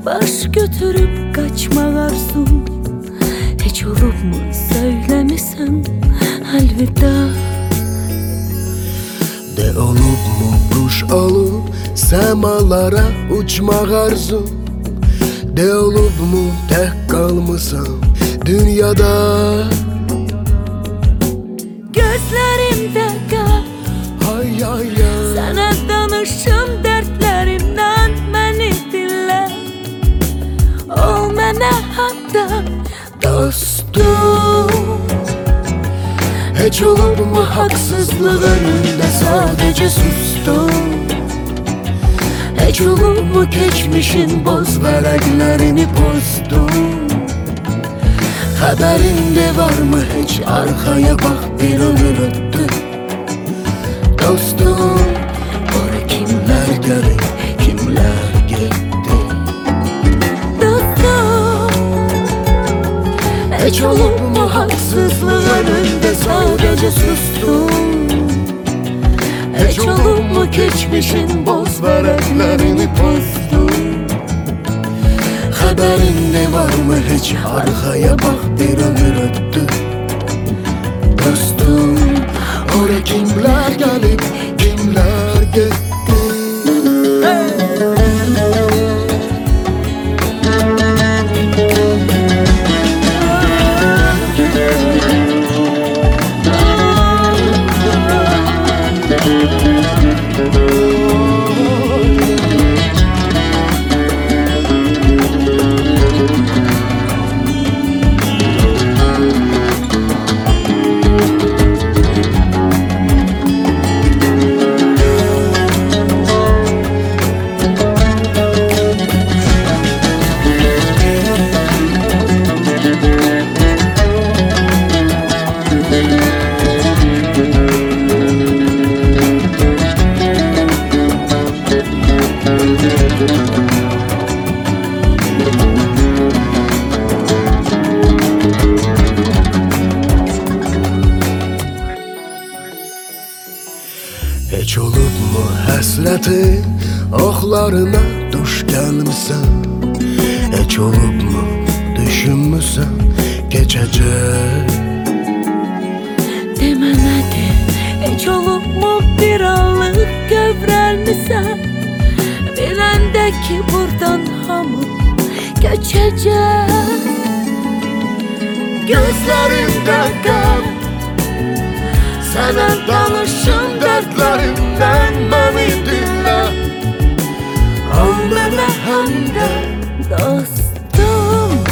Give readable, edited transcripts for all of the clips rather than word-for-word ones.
baş götürüp kaçmak arzum. Hiç olup mu söylemişsen elveda. De olup mu kuş olup semalara uçmak arzum. De olup mu tek kalmışsam dünyada. Gözlerimde kal, Hay ay ay. sana danışım dertlerimden, beni dinle. Ol mənə hatta dostum. Hiç olup mu haksızlık önünde sadece sustum. Hiç olup mu geçmişin boz vərəqlərini pozdum. Haberinde var mı hiç arkaya bak bir ömür öttü. Dostum, oraya kimler gelip kimler gitti. Dostum, Hiç olup mu haksızlık önünde sadece sustum. hiç olup mu geçmişin boz vərəqlərini pozdum. Haberinde var mı hiç arkaya bak bir ömür öttü. Dostum, oraya kimler gelip kimler gitti. Hiç olup mu həsrətin oxlarına duş gəlmisən. Hiç olup mu düşünmüsən keçəcək. Deməmədi, hiç olup mu bir anlık kövrəlmisən. Biləndə ki buradan hamı göçəcək. Gözlerimde kal, sana danışım dertlerimden, beni dinle. Al mənə həm də Dostum,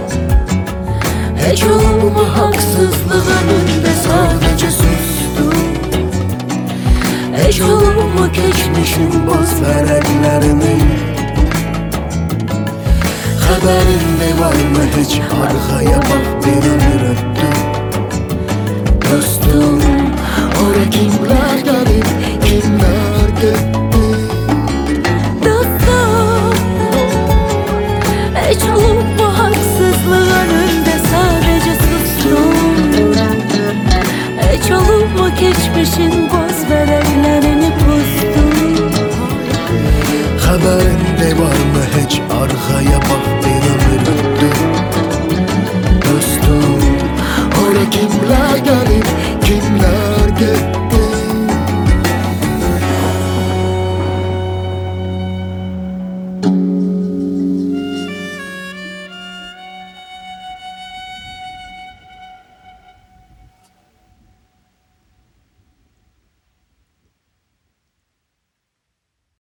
hiç olup mu haksızlık önünde sadece sustum. hiç olup mu geçmişin boz vərəqlərini. Haberinde var mı hiç arkaya bak bir ömür öttü. Dostum, oraya kimler gelip kimler gitti. Dostum, hiç olup mu haksızlık önünde sadece sustum. Hiç olup mu geçmişin boz vərəqlərini pozdum. Haberinde var mı hiç arkaya bak bir ömür öttü. Dostum, oraya kimler gelip kimler